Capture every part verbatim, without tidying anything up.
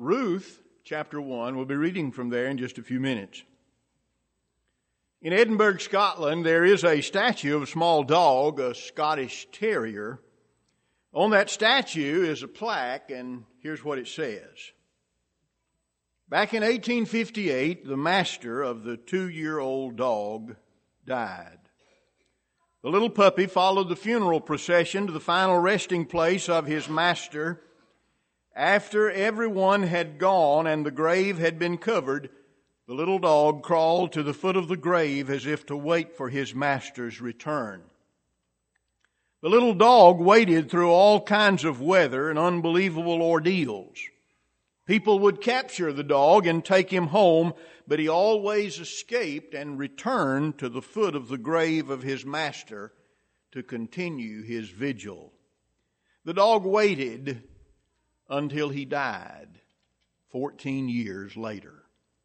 Ruth, chapter one. We'll be reading from there in just a few minutes. In Edinburgh, Scotland, there is a statue of a small dog, a Scottish terrier. On that statue is a plaque, and here's what it says. Back in eighteen fifty-eight, the master of the two-year-old dog died. The little puppy followed the funeral procession to the final resting place of his master. After everyone had gone and the grave had been covered, the little dog crawled to the foot of the grave as if to wait for his master's return. The little dog waited through all kinds of weather and unbelievable ordeals. People would capture the dog and take him home, but he always escaped and returned to the foot of the grave of his master to continue his vigil. The dog waited until he died fourteen years later.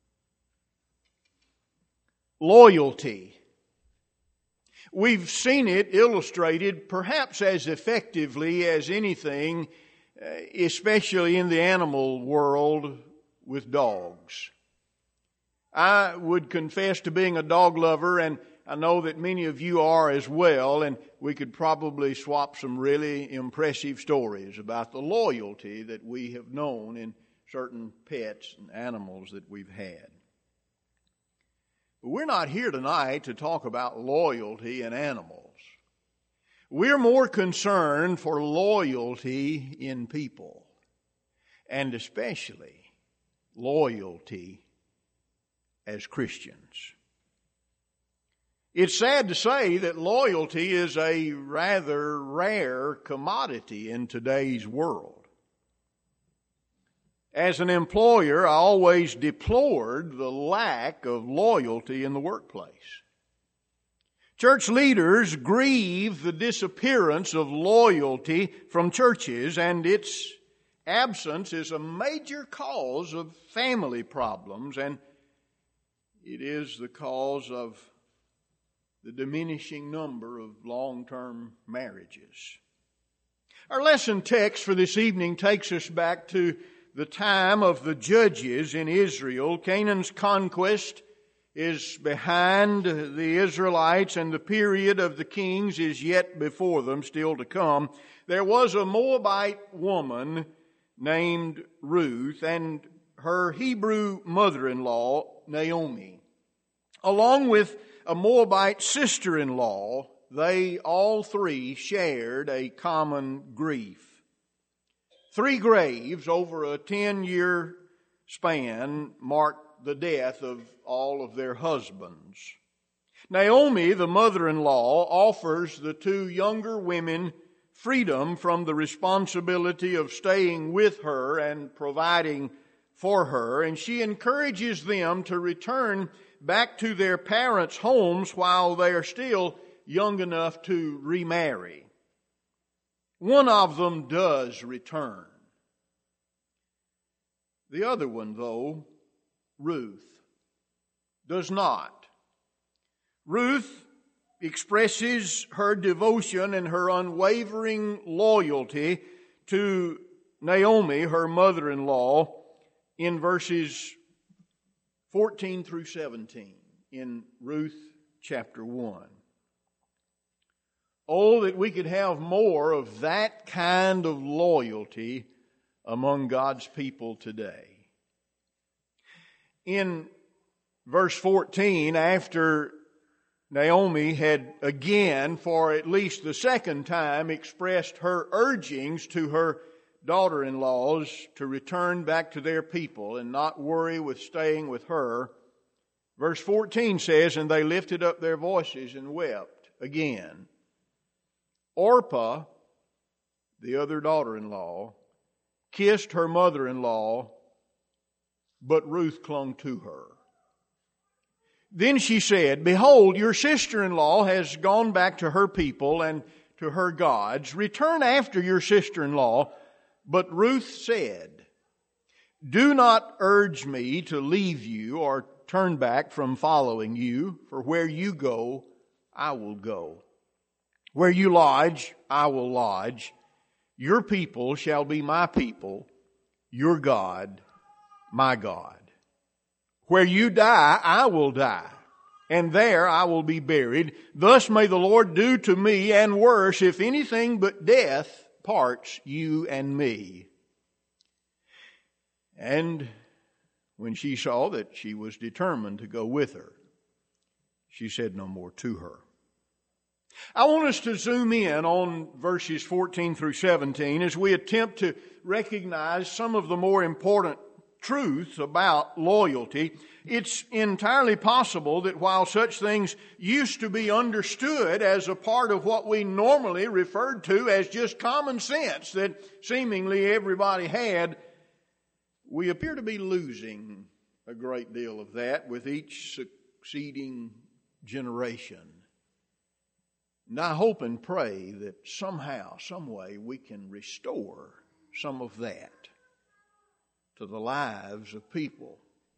Loyalty. We've seen it illustrated perhaps as effectively as anything, especially in the animal world with dogs. I would confess to being a dog lover, and I know that many of you are as well, and we could probably swap some really impressive stories about the loyalty that we have known in certain pets and animals that we've had. But we're not here tonight to talk about loyalty in animals. We're more concerned for loyalty in people, and especially loyalty as Christians. It's sad to say that loyalty is a rather rare commodity in today's world. As an employer, I always deplored the lack of loyalty in the workplace. Church leaders grieve the disappearance of loyalty from churches, and its absence is a major cause of family problems, and it is the cause of the diminishing number of long-term marriages. Our lesson text for this evening takes us back to the time of the judges in Israel. Canaan's conquest is behind the Israelites, and the period of the kings is yet before them, still to come. There was a Moabite woman named Ruth and her Hebrew mother-in-law, Naomi. Along with a Moabite sister-in-law, they all three shared a common grief. Three graves over a ten-year span marked the death of all of their husbands. Naomi, the mother-in-law, offers the two younger women freedom from the responsibility of staying with her and providing for her, and she encourages them to return back to their parents' homes while they are still young enough to remarry. One of them does return. The other one, though, Ruth, does not. Ruth expresses her devotion and her unwavering loyalty to Naomi, her mother-in-law, in verses fourteen through seventeen in Ruth chapter one. Oh, that we could have more of that kind of loyalty among God's people today. In verse fourteen, after Naomi had again, for at least the second time, expressed her urgings to her daughter-in-laws to return back to their people and not worry with staying with her, verse fourteen says, and they lifted up their voices and wept again. Orpah, the other daughter-in-law, kissed her mother-in-law, but Ruth clung to her. Then she said, behold, your sister-in-law has gone back to her people and to her gods. Return after your sister-in-law. But Ruth said, do not urge me to leave you or turn back from following you, for where you go, I will go. Where you lodge, I will lodge. Your people shall be my people, your God, my God. Where you die, I will die, and there I will be buried. Thus may the Lord do to me, and worse, if anything but death parts you and me. And when she saw that she was determined to go with her, she said no more to her. I want us to zoom in on verses fourteen through seventeen as we attempt to recognize some of the more important truths about loyalty. It's entirely possible that while such things used to be understood as a part of what we normally referred to as just common sense that seemingly everybody had, we appear to be losing a great deal of that with each succeeding generation. And I hope and pray that somehow, some way, we can restore some of that to the lives of people.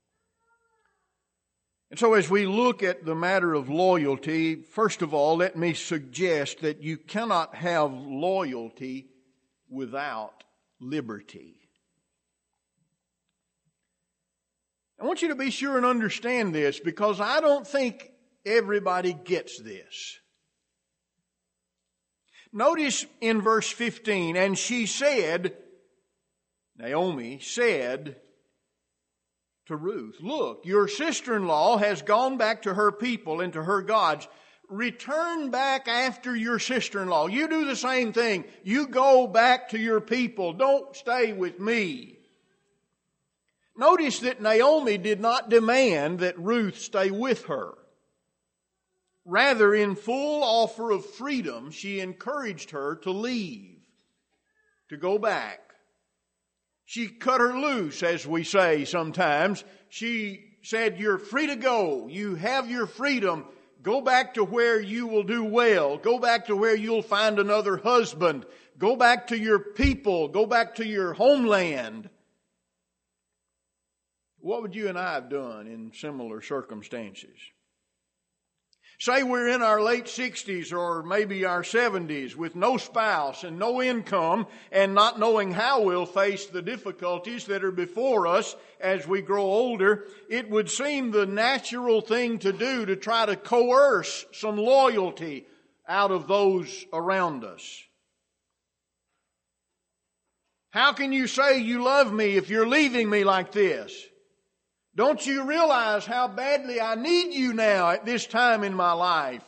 And so as we look at the matter of loyalty, first of all, let me suggest that you cannot have loyalty without liberty. I want you to be sure and understand this, because I don't think everybody gets this. Notice in verse fifteen, and she said, Naomi said to Ruth, look, your sister-in-law has gone back to her people and to her gods. Return back after your sister-in-law. You do the same thing. You go back to your people. Don't stay with me. Notice that Naomi did not demand that Ruth stay with her. Rather, in full offer of freedom, she encouraged her to leave, to go back. She cut her loose, as we say sometimes. She said, you're free to go. You have your freedom. Go back to where you will do well. Go back to where you'll find another husband. Go back to your people. Go back to your homeland. What would you and I have done in similar circumstances? Say we're in our late sixties or maybe our seventies with no spouse and no income and not knowing how we'll face the difficulties that are before us as we grow older. It would seem the natural thing to do to try to coerce some loyalty out of those around us. How can you say you love me if you're leaving me like this? Don't you realize how badly I need you now at this time in my life?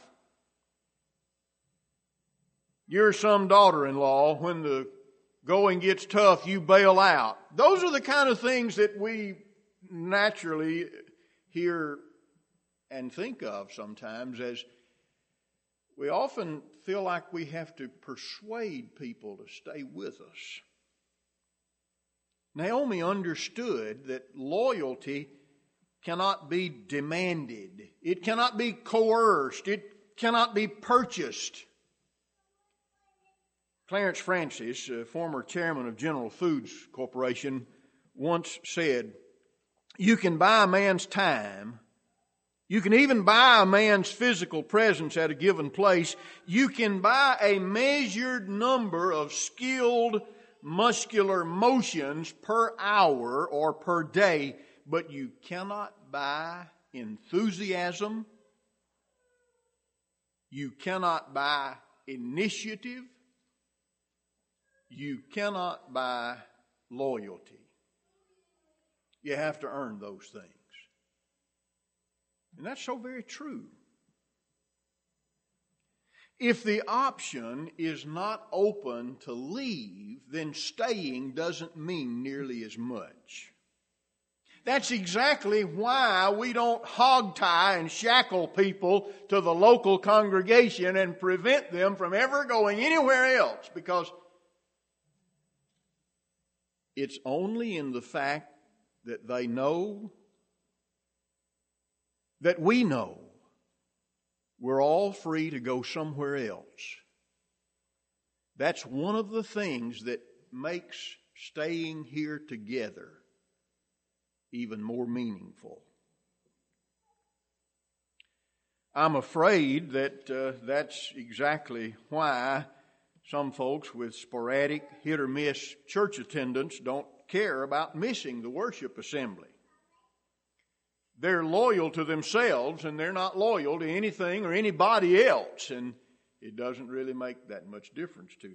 You're some daughter-in-law. When the going gets tough, you bail out. Those are the kind of things that we naturally hear and think of sometimes, as we often feel like we have to persuade people to stay with us. Naomi understood that loyalty cannot be demanded. It cannot be coerced. It cannot be purchased. Clarence Francis, a former chairman of General Foods Corporation, once said, you can buy a man's time. You can even buy a man's physical presence at a given place. You can buy a measured number of skilled muscular motions per hour or per day, but you cannot buy enthusiasm. You cannot buy initiative. You cannot buy loyalty. You have to earn those things. And that's so very true. If the option is not open to leave, then staying doesn't mean nearly as much. That's exactly why we don't hogtie and shackle people to the local congregation and prevent them from ever going anywhere else, because it's only in the fact that they know that we know we're all free to go somewhere else. That's one of the things that makes staying here together even more meaningful. I'm afraid that uh, that's exactly why some folks with sporadic hit or miss church attendance don't care about missing the worship assembly. They're loyal to themselves, and they're not loyal to anything or anybody else, and it doesn't really make that much difference to them.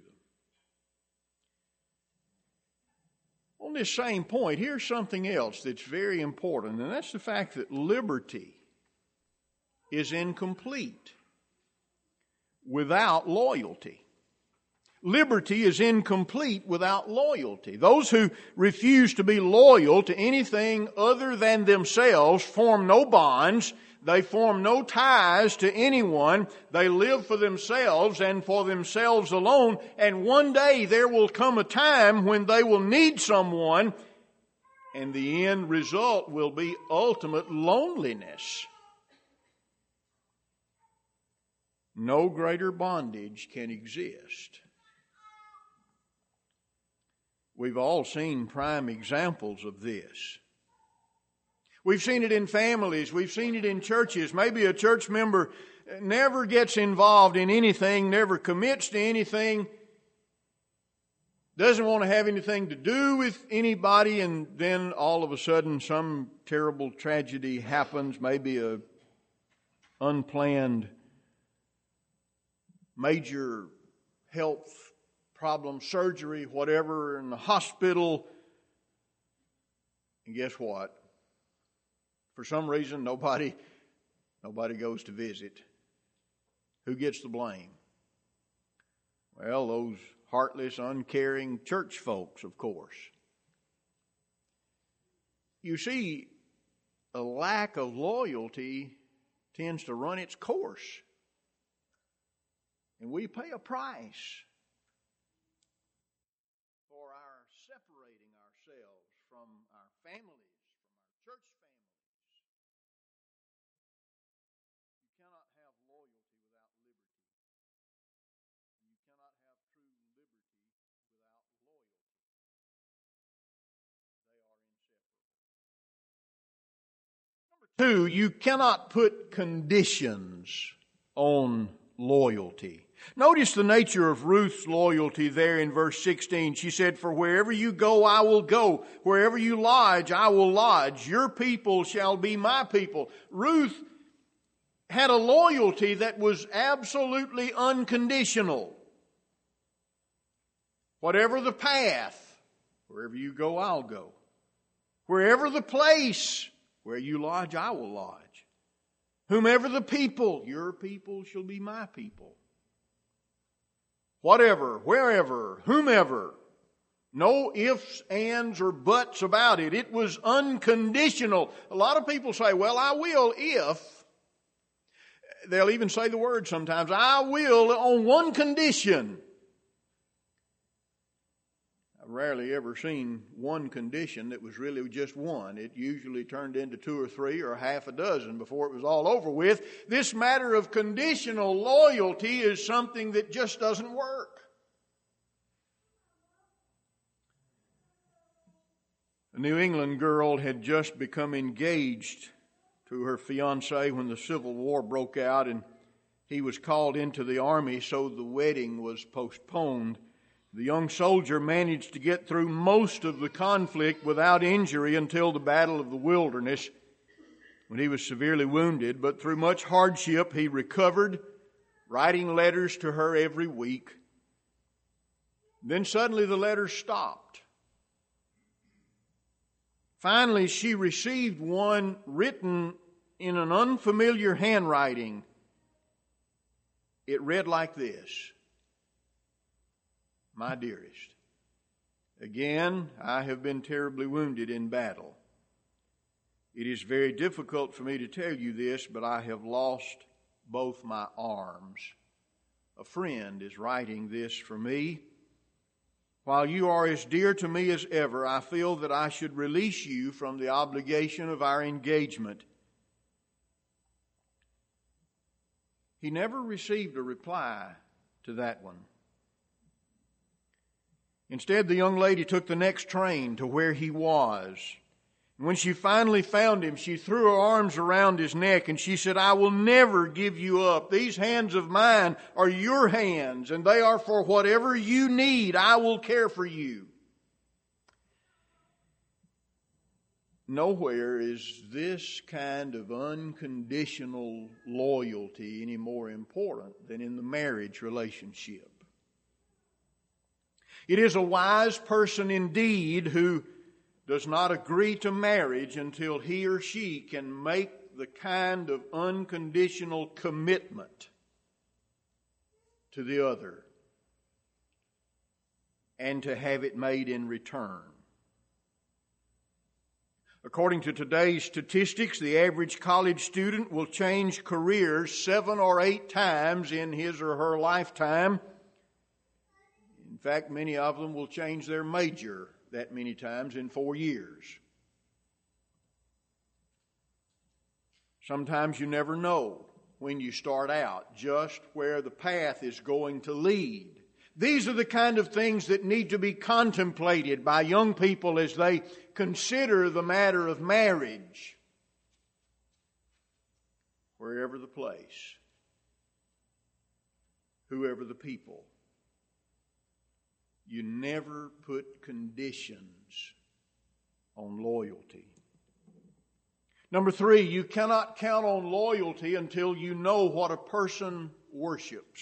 On this same point, here's something else that's very important, and that's the fact that liberty is incomplete without loyalty. Liberty is incomplete without loyalty. Those who refuse to be loyal to anything other than themselves form no bonds. They form no ties to anyone. They live for themselves and for themselves alone. And one day there will come a time when they will need someone, and the end result will be ultimate loneliness. No greater bondage can exist. We've all seen prime examples of this. We've seen it in families. We've seen it in churches. Maybe a church member never gets involved in anything, never commits to anything, doesn't want to have anything to do with anybody, and then all of a sudden some terrible tragedy happens, maybe a unplanned major health problem, surgery, whatever, in the hospital. And guess what? For some reason, nobody, nobody goes to visit. Who gets the blame? Well, those heartless, uncaring church folks, of course. You see, a lack of loyalty tends to run its course. And we pay a price for our separating ourselves from our families, from our church families. You cannot have loyalty without liberty. You cannot have true liberty without loyalty. They are inseparable. Number two, you cannot put conditions on loyalty. Notice the nature of Ruth's loyalty there in verse sixteen. She said, "For wherever you go, I will go. Wherever you lodge, I will lodge. Your people shall be my people." Ruth had a loyalty that was absolutely unconditional. Whatever the path, wherever you go, I'll go. Wherever the place, where you lodge, I will lodge. Whomever the people, your people shall be my people. Whatever, wherever, whomever. No ifs, ands, or buts about it. It was unconditional. A lot of people say, well, I will if. They'll even say the word sometimes. I will on one condition. I've rarely ever seen one condition that was really just one. It usually turned into two or three or half a dozen before it was all over with. This matter of conditional loyalty is something that just doesn't work. A New England girl had just become engaged to her fiancé when the Civil War broke out, and he was called into the army, so the wedding was postponed. The young soldier managed to get through most of the conflict without injury until the Battle of the Wilderness, when he was severely wounded. But through much hardship, he recovered, writing letters to her every week. Then suddenly the letters stopped. Finally, she received one written in an unfamiliar handwriting. It read like this: "My dearest, again, I have been terribly wounded in battle. It is very difficult for me to tell you this, but I have lost both my arms. A friend is writing this for me. While you are as dear to me as ever, I feel that I should release you from the obligation of our engagement." He never received a reply to that one. Instead, the young lady took the next train to where he was. When she finally found him, she threw her arms around his neck and she said, "I will never give you up. These hands of mine are your hands, and they are for whatever you need. I will care for you." nowhere is this kind of unconditional loyalty any more important than in the marriage relationship. It is a wise person indeed who does not agree to marriage until he or she can make the kind of unconditional commitment to the other and to have it made in return. According to today's statistics, the average college student will change careers seven or eight times in his or her lifetime. In fact, many of them will change their major that many times in four years. Sometimes you never know when you start out just where the path is going to lead. These are the kind of things that need to be contemplated by young people as they consider the matter of marriage, wherever the place, whoever the people. You never put conditions on loyalty. Number three, you cannot count on loyalty until you know what a person worships.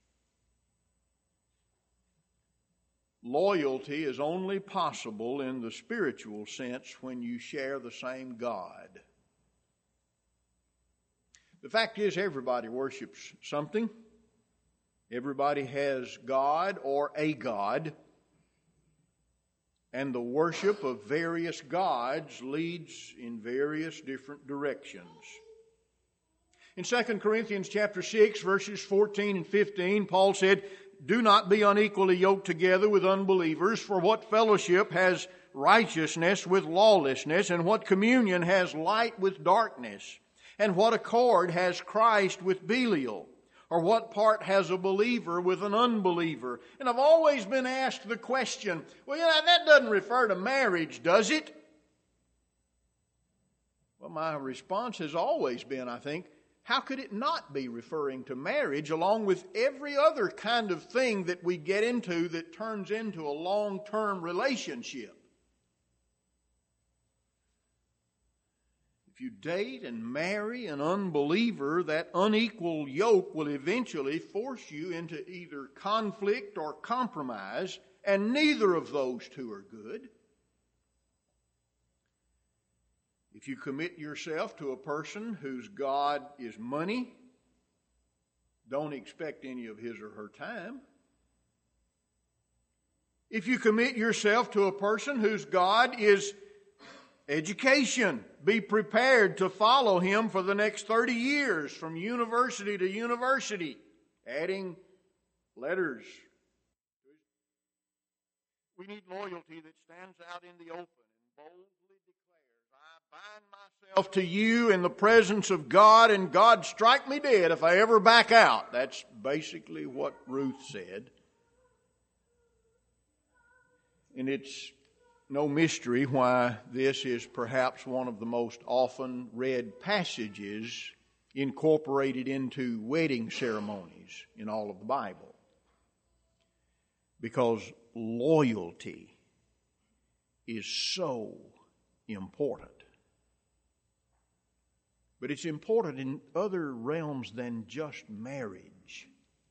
Loyalty is only possible in the spiritual sense when you share the same God. The fact is, everybody worships something. Everybody has God or a God. And the worship of various gods leads in various different directions. In Second Corinthians chapter six, verses fourteen and fifteen, Paul said, "Do not be unequally yoked together with unbelievers, for what fellowship has righteousness with lawlessness, and what communion has light with darkness, and what accord has Christ with Belial? Or what part has a believer with an unbeliever?" And I've always been asked the question, well, you know, that doesn't refer to marriage, does it? Well, my response has always been, I think, how could it not be referring to marriage along with every other kind of thing that we get into that turns into a long-term relationship? If you date and marry an unbeliever, that unequal yoke will eventually force you into either conflict or compromise, and neither of those two are good. If you commit yourself to a person whose God is money, don't expect any of his or her time. If you commit yourself to a person whose God is education, be prepared to follow him for the next thirty years from university to university, adding letters. We need loyalty that stands out in the open and boldly declares, "I bind myself to you in the presence of God, and God strike me dead if I ever back out." That's basically what Ruth said. And it's no mystery why this is perhaps one of the most often read passages incorporated into wedding ceremonies in all of the Bible. Because loyalty is so important. But it's important in other realms than just marriage.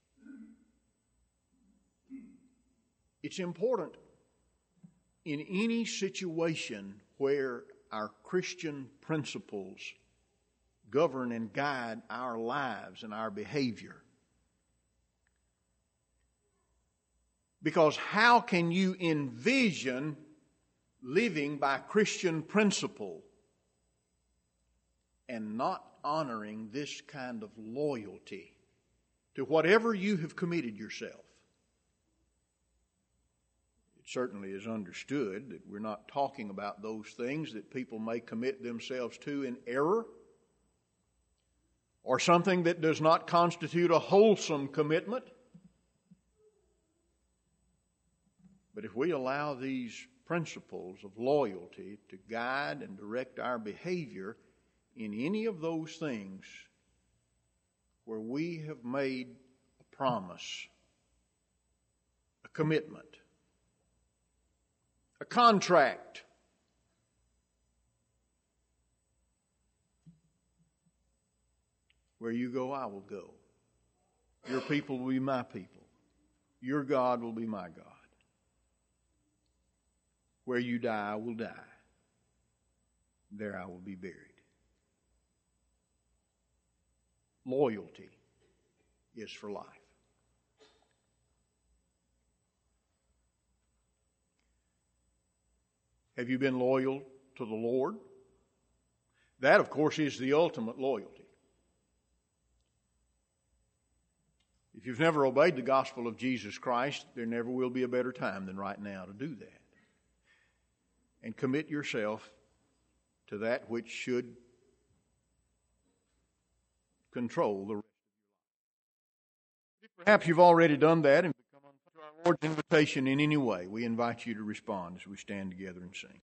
It's important in any situation where our Christian principles govern and guide our lives and our behavior. Because how can you envision living by Christian principle and not honoring this kind of loyalty to whatever you have committed yourself? It certainly is understood that we're not talking about those things that people may commit themselves to in error, or something that does not constitute a wholesome commitment. But if we allow these principles of loyalty to guide and direct our behavior in any of those things where we have made a promise, a commitment, a contract, Where you go, I will go. Your people will be my people. Your God will be my God. Where you die, I will die. There I will be buried. Loyalty is for life. Have you been loyal to the Lord? That, of course, is the ultimate loyalty. If you've never obeyed the gospel of Jesus Christ, there never will be a better time than right now to do that. And commit yourself to that which should control the rest of your life. Perhaps you've already done that and become unfaithful to our Lord's invitation in any way. We invite you to respond as we stand together and sing.